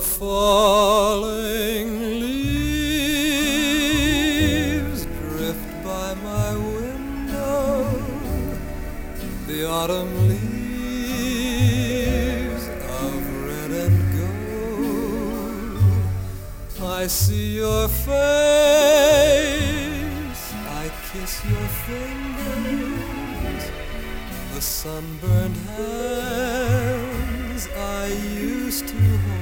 falling leaves drift by my window, the autumn leaves of red and gold. I see your face, I kiss your fingers, the sunburned hands I used to hold.